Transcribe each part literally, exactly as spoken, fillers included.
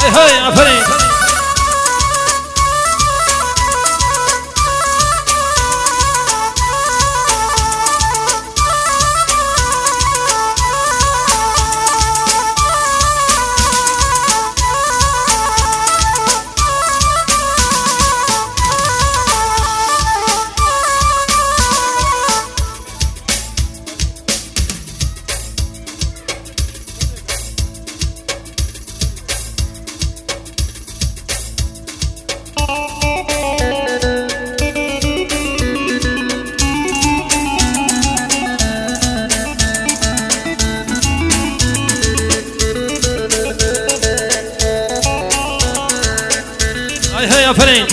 هاي عفرين هيا فرين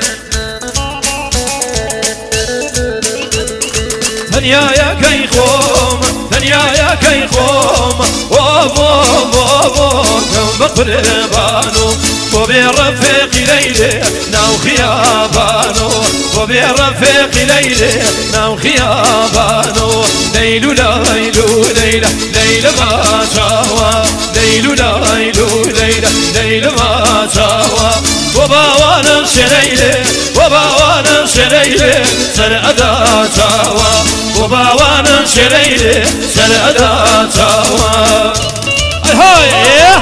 ثانية يا كي خوم ثانية يا كي خوم وابو بابو كم بقربانو وبرفيق ليلي ناو خيابانو وبرفيق ليلي ناو خيابانو ليلو ليلو ليلة ليلة ما شاوى ليلو ليلو ليلة ليلة ما شاوى وباوانا شريلي وباوانا شريلي سر أدا شاوى وباوانا شريلي سر أدا شاوى هاي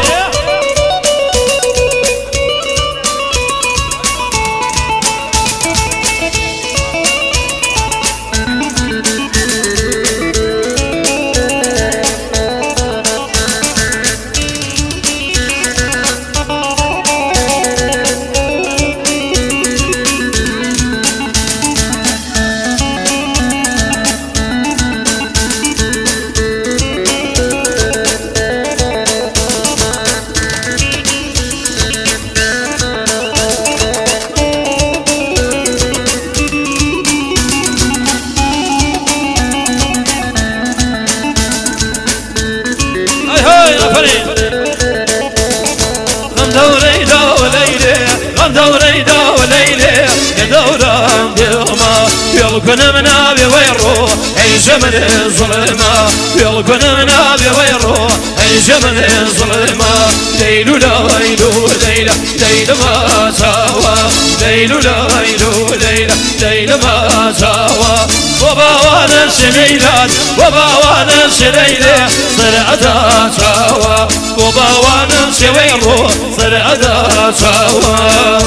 يلقنا من ابي ويرو اي جمل ظلمه يلقنا من ابي ويرو اي جمل ظلمه ليل ليل ليل ليل ما ساوى ليل ليل ليل ليل ما ساوى وباوانا شليلات وباوانا شليله صر ادا ساوى وباوانا شويرو صر ادا ساوى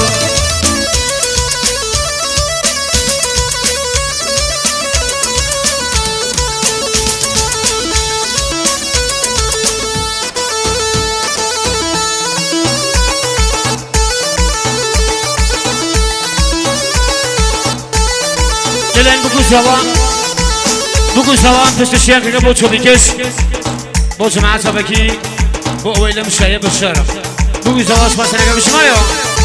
دلن بگو زبان بگو زبان پشت شیان که با چوبی کش با جماعت بکی با اویل مشایه بشرف بگو زبان سپاس نگه بشما یا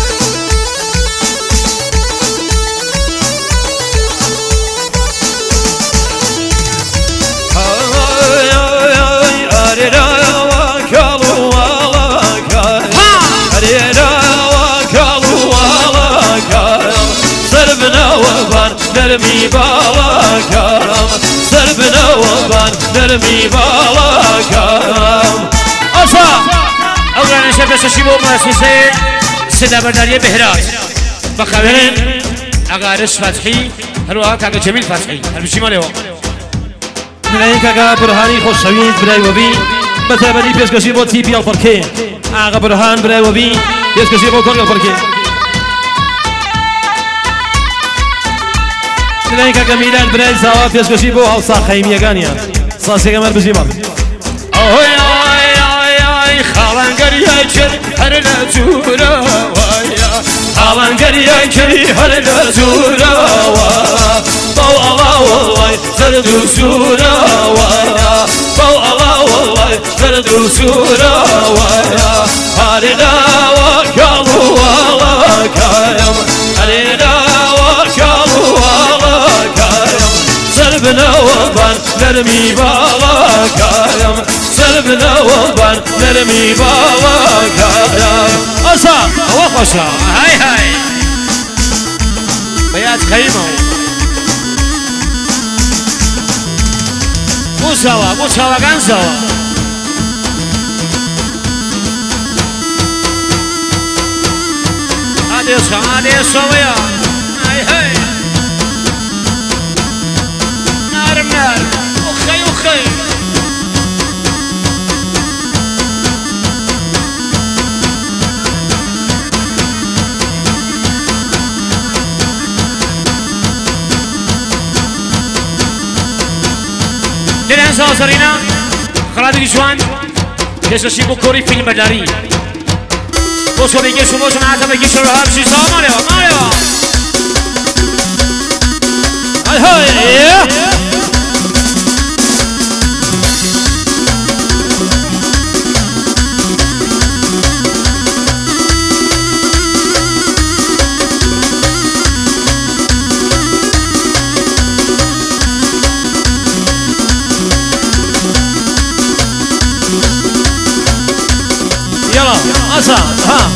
نرمي بالاكام سربنا وبان نرمي بالاكام آسا اولا نشب ششیبو مؤسسه صدا برداری بهراج بخبرین اقارش فتحی هروها کاغا جمیل فتحی هر بشی مالیو نلاقي كاغا برهاني خوش شوید برای وبی بتابعی پیشکشی با تی پی الفرکی آقا برهان برای وبی پیشکشی با کل الفرکی نلاقي كاغا میلان برای زاوا پیشکشی با هاوسا خیمیگانیا ساسی کمر بزیمال اوه آی آی آی خالنگریا چر هر نجورا وایا خالنگریا چر هر نجورا وایا الله والله سرد وسورا وایا الله والله سرد وسورا وایا هارنا وكالو والله كايم هارنا وكالو والله كايم سربنا وبان نرمي بالا كايم سربنا وبان نرمي بالا كايم أصا هو خوشا هاي هاي بيات خيمة مو سوا مو سوا كان سوا سعادة صويا هاي هاي نار نار أخي أخي دلين سازرينا خلادي جوان كيسا بو كوري فيلم بداري بوسو بيجي شو بوسو معاتا بيجي شو رهاب شي سوا ماليوا ماليوا هاي هاي يلا أسا ها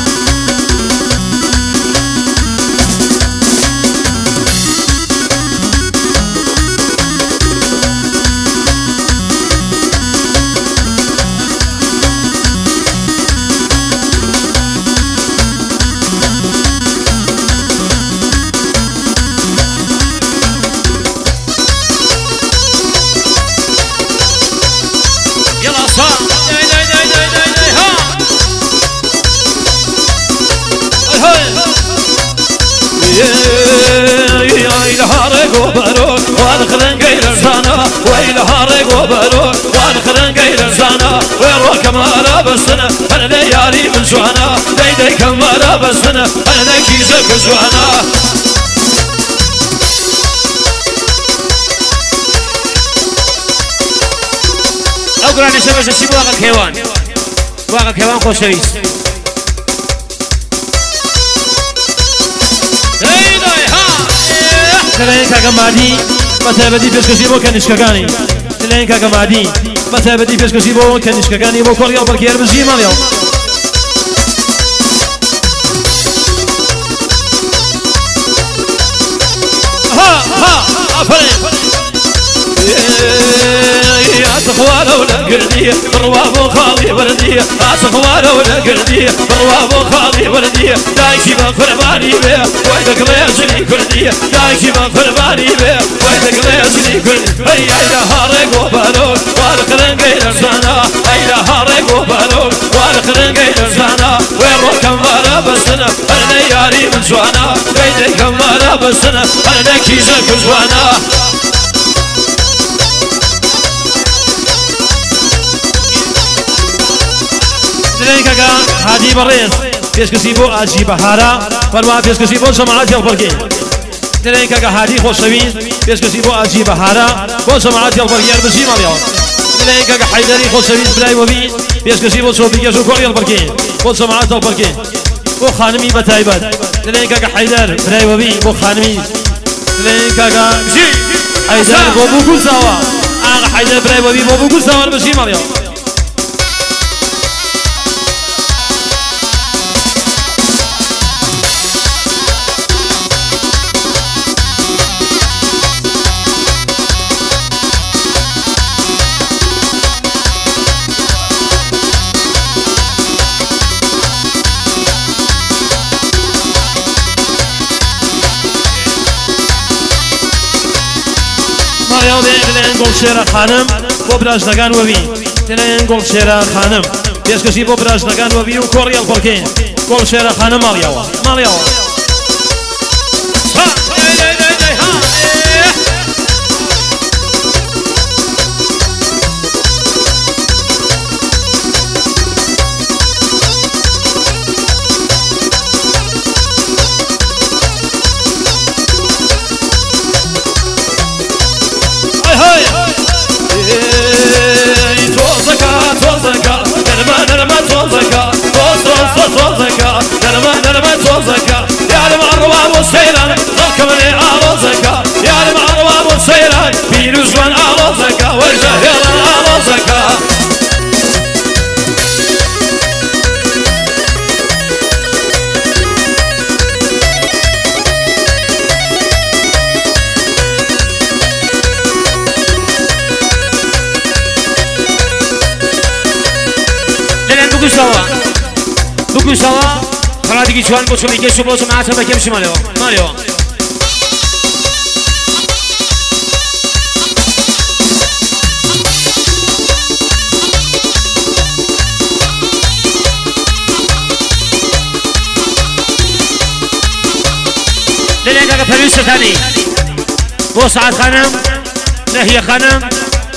يلا صا داي داي داي داي داي داي ها ويلهارق وبروك وادخلن غير زانا ويلهارق وبروك وادخلن غير زانا ويروك ما بسنا انا ليالي من زوانا ديدي كما بسنا انا كيزك زوانا اقرا نشبه شي بواقع كيوان بواقع كيوان خوشويس دلين كاكا مادي بتابدي بيشكشي بو كنشكاكاني دلين كاكا مادي بتابدي بيشكشي بو كنشكاكاني بو كوريا بركير بجي ماليو ها ها افرين أتخوانه ولا قردية بروابو خالي وردية أتخوانه ولا قردية بروابو خالي وردية دايشي بفرماني بيه ويدك ليزني كردية دايشي بفرماني بيه ويدك ليزني كردية أي أيلا هارق وبالوك وارخلن غير زانا أيلا هارق وبالوك وارخلن غير زانا ويروك كمالا بسنا أنا ياري من زوانا بيدي كمالا بسنا أنا كيزك زوانا دلين كاكا هادي بريز بيشكسي بو اجي بحارة فرما بيشكسي بو جماعات يالبرقين دلين كاكا هادي خوشوين بيشكسي بو اجي بحارة بو جماعات يالبرقين بجي ماليون دلين كاكا حيدري خوشوين بلاي وبين بيشكسي بو صوبيكي جوكور يالبرقين بو جماعات يالبرقين بو خانمي بتايبت دلين كاكا حيدر بلاي وبين بو خانمي دلين كاكا جي حيدر بو بوكو سوا اغا حيدر بلاي وبين بو بوكو سوا بجي ماليون ماريو دلين قول شيرا خانم بو براجنگان وبين دلين قول شيرا خانم بيشكشي بو براجنگان وبين و كوريا الفركين قول شيرا خانم ماريو ماريو ها داي داي داي داي ها توزكا توزكا نرمى نرمى توزكا توز توز توزكا نرمى نرمى توزكا يا المعروة والسيران ضلكمني عروزكا يا المعروة والسيران في نجوان عروزكا والجهيران عروزكا بكو سوا بكو سوا خلاص دیگه جوان بچه میگه شو بچه معطا بکیم شمالیو مالیو لين كاكا فريوش ثاني بو سعد خانم نهي خانم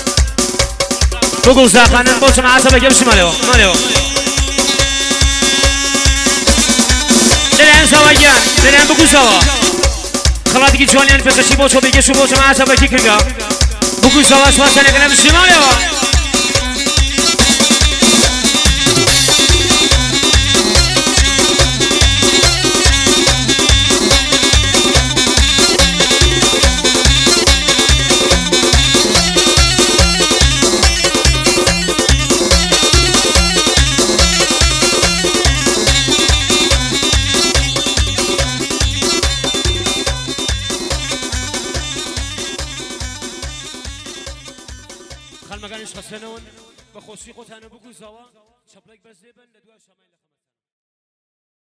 بقول سعد خانم بو سمع عصبة جمش ماليو ماليو لين سوايان لين بقول سوا خلاص كي جوانيان بس شي بو شو بيجي شو بو سمع عصبة كي كرجع بقول سوا شو سنة كنا مش ماليو خل مكانش خسنون بخوشي قطعنا بقول زوا شبلك بس زبن لدوا شمال